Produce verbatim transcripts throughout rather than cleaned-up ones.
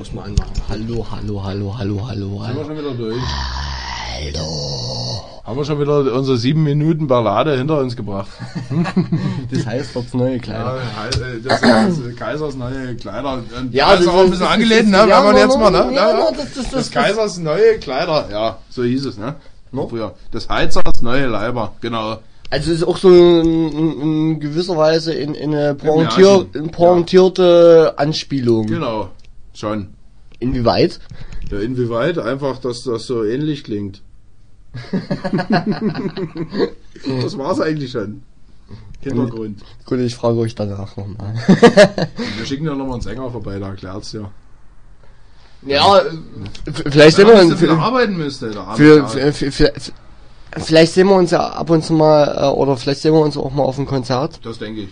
Los mal anmachen. Hallo, hallo, hallo, hallo, hallo. Sind wir schon wieder durch? Hallo. Haben wir schon wieder unsere sieben Minuten Ballade hinter uns gebracht. Das heißt, wird's neue Kleider. Ja, das ist Kaisers neue Kleider. Ja, das ist auch ein bisschen angelehnt, ne? Ja, Wenn man jetzt mal, ne? Ja, Ja, das, das, das, das Kaisers neue Kleider. Ja, so hieß es, ne? No? Früher. Des Heizers neue Leiber, genau. Also es ist auch so in, in, in gewisser Weise in, in eine pointier, Märchen. in pointierte ja. Anspielung. Genau, schon. Inwieweit? Ja, inwieweit? Einfach, dass das so ähnlich klingt. Das war's eigentlich schon. Hintergrund. Gut, ich frage euch danach nochmal. Wir schicken ja nochmal einen Sänger vorbei, da erklärt's ja. Ja, vielleicht sehen wir uns für, arbeiten müsste, für, für, für, für, vielleicht sehen wir uns ja ab und zu mal, oder vielleicht sehen wir uns auch mal auf dem Konzert. Das denke ich.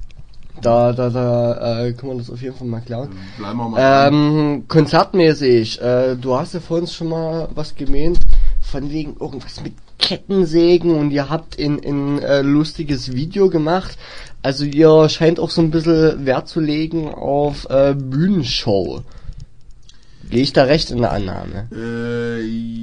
Da, da, da äh, können wir das auf jeden Fall mal klären. Bleiben wir mal ähm, konzertmäßig, äh, du hast ja vorhin schon mal was gemeint, von wegen irgendwas mit Kettensägen und ihr habt in in äh, lustiges Video gemacht. Also ihr scheint auch so ein bisschen Wert zu legen auf äh, Bühnenshow. Gehe ich da recht in der Annahme? Äh,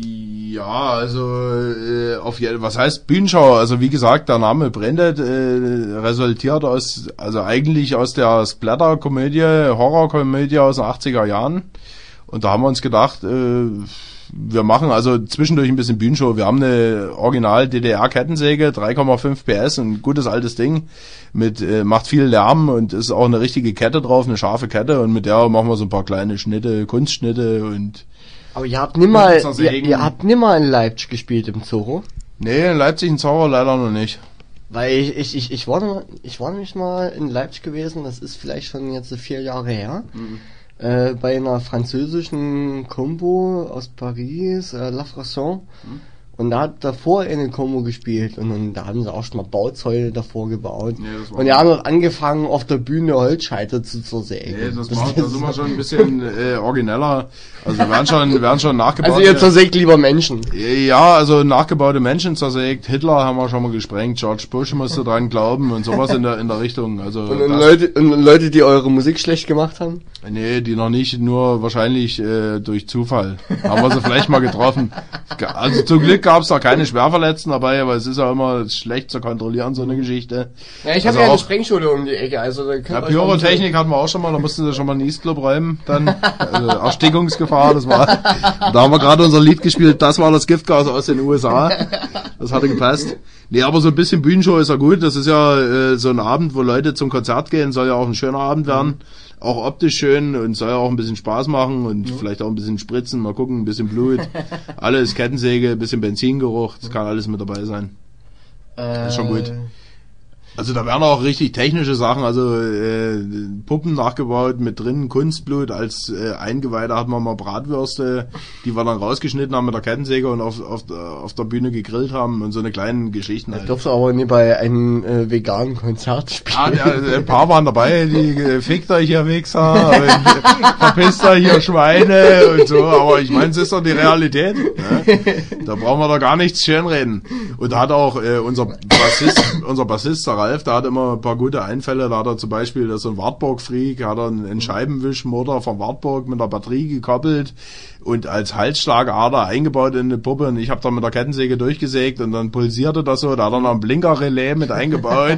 ja, also äh, auf jeden, was heißt Bühnenschau? Also wie gesagt, der Name Branded äh, resultiert aus, also eigentlich aus der Splatter-Komödie, Horrorkomödie aus den achtziger Jahren. Und da haben wir uns gedacht, äh, wir machen also zwischendurch ein bisschen Bühnenshow. Wir haben eine Original D D R-Kettensäge, drei Komma fünf P S, ein gutes altes Ding, mit äh, macht viel Lärm und ist auch eine richtige Kette drauf, eine scharfe Kette, und mit der machen wir so ein paar kleine Schnitte, Kunstschnitte und... Aber ihr habt nimmer, ihr, ihr habt nimmer in Leipzig gespielt im Zorro? Nee, in Leipzig in Zorro leider noch nicht. Weil ich, ich, ich, ich war, ich war nämlich mal in Leipzig gewesen, das ist vielleicht schon jetzt vier Jahre her. Mhm. Äh, bei einer französischen Combo aus Paris, äh, La Frasson. Hm. Und da hat davor eine Combo gespielt und, und da haben sie auch schon mal Bauzäune davor gebaut. Nee, und die haben noch angefangen, auf der Bühne Holzscheite zu zersägen. Nee, das, das, macht, das sind wir schon ein bisschen äh, origineller. Also wir werden schon, wir werden schon nachgebaut. Also ihr zersägt lieber Menschen. Ja, also nachgebaute Menschen zersägt. Hitler haben wir schon mal gesprengt. George Bush musste dran glauben und sowas in der in der Richtung. Also und, und Leute, und Leute, die eure Musik schlecht gemacht haben? Nee, die noch nicht, nur wahrscheinlich äh, durch Zufall. Haben wir sie vielleicht mal getroffen. Also zum Glück gab es da keine Schwerverletzten dabei, aber es ist ja immer schlecht zu kontrollieren, so eine Geschichte. Ja, ich habe also ja eine Sprengschule um die Ecke, also da ja, Pyrotechnik hatten wir auch schon mal, da mussten sie schon mal einen East Club räumen, dann also Erstickungsgefahr, das war, da haben wir gerade unser Lied gespielt, das war das Giftgas aus den U S A, das hatte gepasst. Nee, aber so ein bisschen Bühnenshow ist ja gut, das ist ja äh, so ein Abend, wo Leute zum Konzert gehen, soll ja auch ein schöner Abend werden. Mhm. Auch optisch schön und soll ja auch ein bisschen Spaß machen und ja. Vielleicht auch ein bisschen spritzen, mal gucken, ein bisschen Blut, alles Kettensäge, ein bisschen Benzingeruch, das kann alles mit dabei sein. Äh, das ist schon gut. Also da werden auch richtig technische Sachen, also äh, Puppen nachgebaut mit drinnen Kunstblut, als äh, Eingeweide hatten wir mal Bratwürste, die wir dann rausgeschnitten haben mit der Kettensäge und auf, auf, auf der Bühne gegrillt haben und so eine kleinen Geschichten. Halt. Ich durfte aber nie bei einem äh, veganen Konzert spielen. Ja, der, ein paar waren dabei, die äh, fickt euch hier Wichser, und, verpisst euch hier Schweine und so, aber ich meine, es ist doch die Realität. Ne? Da brauchen wir doch gar nichts schönreden. Und da hat auch äh, unser Bassist, unser Bassist Ralf, der hat immer ein paar gute Einfälle, da hat er zum Beispiel, das ist so ein Wartburg-Freak, hat er einen Scheibenwischmotor vom Wartburg mit der Batterie gekoppelt und als Halsschlagader eingebaut in eine Puppe, und ich habe da mit der Kettensäge durchgesägt und dann pulsierte das so, da hat er noch ein Blinkerrelais mit eingebaut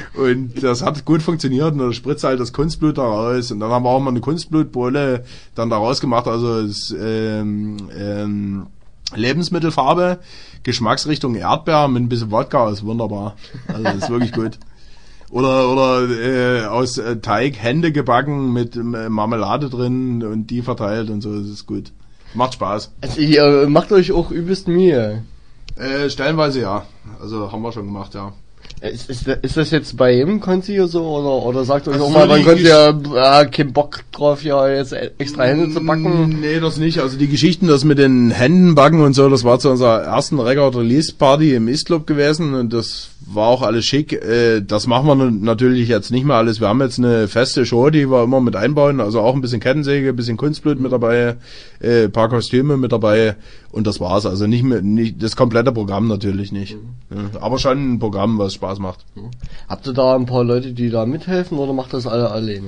und das hat gut funktioniert und da spritzt halt das Kunstblut da raus und dann haben wir auch mal eine Kunstblutbohle dann da rausgemacht, also das, ähm, ähm, Lebensmittelfarbe, Geschmacksrichtung Erdbeer mit ein bisschen Wodka, ist wunderbar. Also ist wirklich gut. Oder oder äh, aus äh, Teig Hände gebacken mit äh, Marmelade drin und die verteilt und so, das ist gut. Macht Spaß. Also ihr macht euch auch übelst Mühe. Äh, stellenweise ja. Also haben wir schon gemacht, ja. Ist, ist, ist das jetzt bei jedem Konzi so oder oder sagt euch also auch mal, man könnte ja äh, keinen Bock drauf, ja jetzt extra Hände zu backen? Nee, das nicht. Also die Geschichten, das mit den Händen backen und so, das war zu unserer ersten Record-Release-Party im East Club gewesen und das war auch alles schick. Äh, das machen wir natürlich jetzt nicht mehr alles. Wir haben jetzt eine feste Show, die wir immer mit einbauen, also auch ein bisschen Kettensäge, ein bisschen Kunstblut mit dabei, äh, paar Kostüme mit dabei und das war's. Also nicht mehr, nicht das komplette Programm natürlich nicht. Mhm. Ja, aber schon ein Programm, was Spaß macht. Mhm. Habt ihr da ein paar Leute, die da mithelfen oder macht das alle alleine?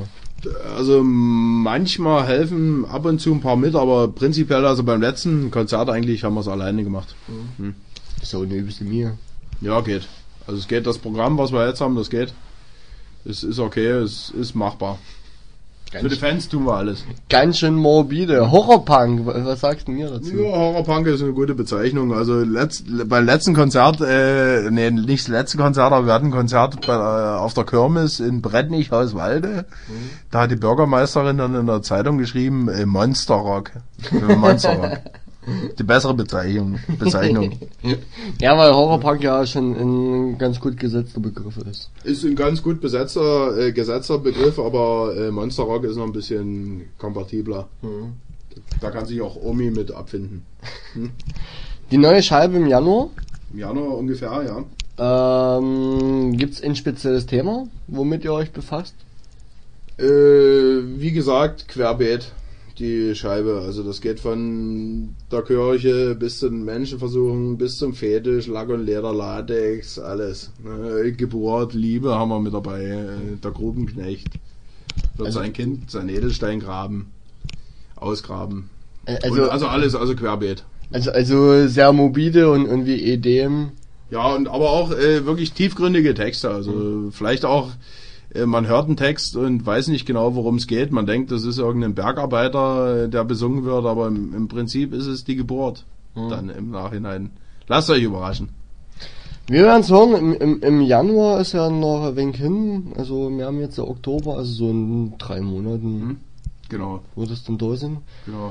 Also manchmal helfen ab und zu ein paar mit, aber prinzipiell, also beim letzten Konzert eigentlich haben wir es alleine gemacht. Mhm. Hm. So eine übelste mir. Ja, geht. Also es geht, das Programm, was wir jetzt haben, das geht. Es ist okay, es ist machbar. Ganz für die Fans tun wir alles. Ganz schön morbide. Horrorpunk, was sagst du mir dazu? Ja, Horrorpunk ist eine gute Bezeichnung. Also letzt, beim letzten Konzert, äh, nee, nicht das letzte Konzert, aber wir hatten ein Konzert bei, äh, auf der Kirmes in Brettnich-Hauswalde. Mhm. Da hat die Bürgermeisterin dann in der Zeitung geschrieben, äh, Monsterrock. Monsterrock. Die bessere Bezeichnung. Bezeichnung. Ja, weil Horrorpunk ja schon ein ganz gut gesetzter Begriff ist. Ist ein ganz gut besetzter, äh, gesetzter Begriff, aber äh, Monsterrock ist noch ein bisschen kompatibler. Mhm. Da kann sich auch Omi mit abfinden. Hm? Die neue Scheibe im Januar? Im Januar ungefähr, ja. Ähm, gibt's ein spezielles Thema, womit ihr euch befasst? Äh, wie gesagt, querbeet. Die Scheibe, also das geht von der Kirche bis zu den Menschenversuchen, bis zum Fetisch, Lack und Leder, Latex, alles. Ne? Geburt, Liebe haben wir mit dabei, der Grubenknecht wird also sein Kind, sein Edelstein graben, ausgraben. Also, und, also alles, also querbeet. Also also sehr mobile und irgendwie E D M. Ja, und aber auch äh, wirklich tiefgründige Texte, also mhm. vielleicht auch man hört einen Text und weiß nicht genau, worum es geht. Man denkt, das ist irgendein Bergarbeiter, der besungen wird, aber im, im Prinzip ist es die Geburt. Hm. Dann im Nachhinein. Lasst euch überraschen. Wir werden es hören. Im, im, Im Januar ist ja noch ein wenig hin. Also wir haben jetzt Oktober, also so in drei Monaten. Hm. Genau. Wird es dann da sein. Genau.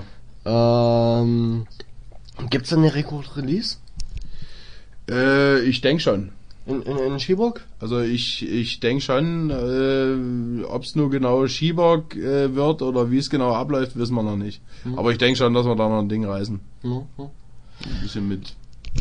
Ähm, gibt's da eine Rekord-Release? Äh, ich denke schon. In, in, in Schiebock? Also ich ich denke schon, äh, ob es nur genau Schiebock äh, wird oder wie es genau abläuft, wissen wir noch nicht. Mhm. Aber ich denke schon, dass wir da noch ein Ding reißen. Mhm. Ein bisschen mit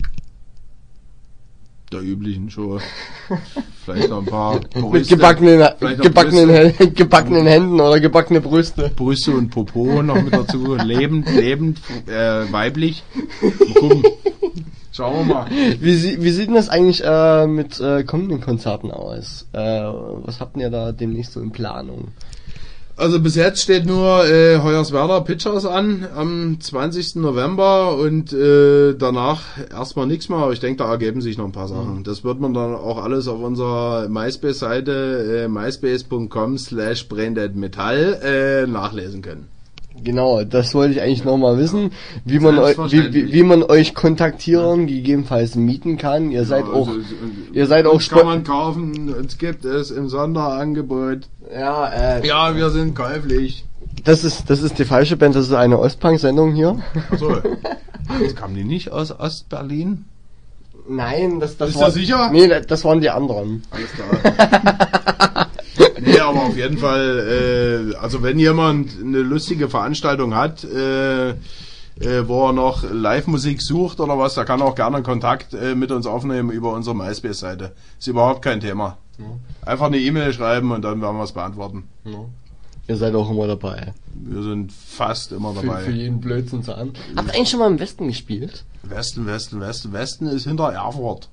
der üblichen Show. Vielleicht noch ein paar Brüste. Mit gebackenen, gebackenen, Brüste. gebackenen Händen oder gebackene Brüste. Brüste und Popo noch mit dazu. Lebend, lebend, äh, weiblich. Mal gucken. Schauen wir mal. Wie, wie sieht denn das eigentlich äh, mit äh, kommenden Konzerten aus? Äh, was habt ihr da demnächst so in Planung? Also bis jetzt steht nur äh, Hoyerswerda Pitchers an am zwanzigsten November und äh, danach erstmal nichts mehr, aber ich denke, da ergeben sich noch ein paar Sachen. Mhm. Das wird man dann auch alles auf unserer MySpace-Seite äh, myspace punkt com slash braindeadmetall äh, nachlesen können. Genau, das wollte ich eigentlich nochmal wissen, wie man, eu, wie, wie, wie man euch kontaktieren, ja. gegebenenfalls mieten kann. Ihr seid ja, auch, also, ihr seid auch kann man kaufen, uns gibt es im Sonderangebot. Ja, äh, ja, wir sind käuflich. Das ist, das ist die falsche Band, das ist eine Ostpunk-Sendung hier. Achso. Also kamen die nicht aus Ostberlin? Nein, das, das Ist war, das sicher? Nee, das waren die anderen. Alles klar. Nee, aber auf jeden Fall, äh, also wenn jemand eine lustige Veranstaltung hat, äh, äh, wo er noch Live-Musik sucht oder was, der kann auch gerne Kontakt äh, mit uns aufnehmen über unsere MySpace-Seite. Ist überhaupt kein Thema. Ja. Einfach eine E-Mail schreiben und dann werden wir es beantworten. Ja. Ihr seid auch immer dabei. Wir sind fast immer dabei. Für, für jeden Blödsinn zu an. Habt ihr eigentlich schon mal im Westen gespielt? Westen, Westen, Westen. Westen ist hinter Erfurt.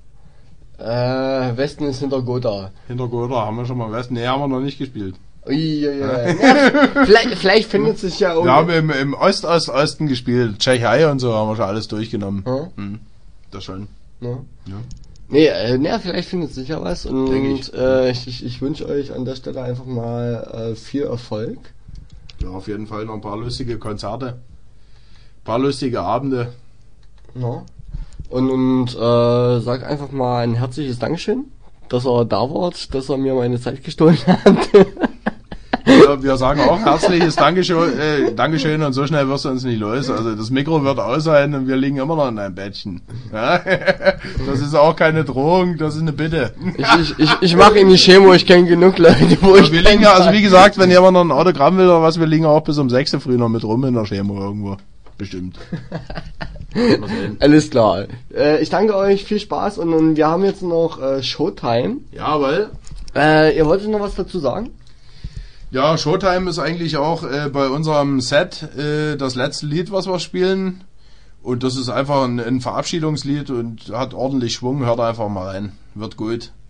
Äh, Westen ist hinter Gotha. Hinter Gotha haben wir schon mal Westen. Nee, haben wir noch nicht gespielt. Ui, ui, ui. Ja, vielleicht, vielleicht findet sich ja auch. Wir haben im, im Ost-Ost-Osten gespielt. Tschechei und so haben wir schon alles durchgenommen. Hm? Hm. Das schon. Ja. Ja. Nee, äh, nee, vielleicht findet sich ja was. Und ich. Äh, ich, ich, ich wünsche euch an der Stelle einfach mal äh, viel Erfolg. Ja, auf jeden Fall noch ein paar lustige Konzerte. Ein paar lustige Abende. Ja. Und, und äh, sag einfach mal ein herzliches Dankeschön, dass ihr da wart, dass ihr mir meine Zeit gestohlen habt. Ja, wir sagen auch herzliches Dankeschön, äh, Dankeschön und so schnell wirst du uns nicht los. Also das Mikro wird aus sein und wir liegen immer noch in einem Bettchen. Ja? Das ist auch keine Drohung, das ist eine Bitte. Ich, ich, ich, ich mache in die Chemo, ich kenne genug Leute, wo ja, ich wir liegen ja, also wie gesagt, wenn jemand noch ein Autogramm will oder was, wir liegen auch bis um sechs früh noch mit rum in der Chemo irgendwo. Bestimmt. Alles klar. Äh, ich danke euch, viel Spaß und, und wir haben jetzt noch äh, Showtime. Jawohl. Äh, ihr wolltet noch was dazu sagen? Ja, Showtime ist eigentlich auch äh, bei unserem Set äh, das letzte Lied, was wir spielen. Und das ist einfach ein, ein Verabschiedungslied und hat ordentlich Schwung. Hört einfach mal rein. Wird gut.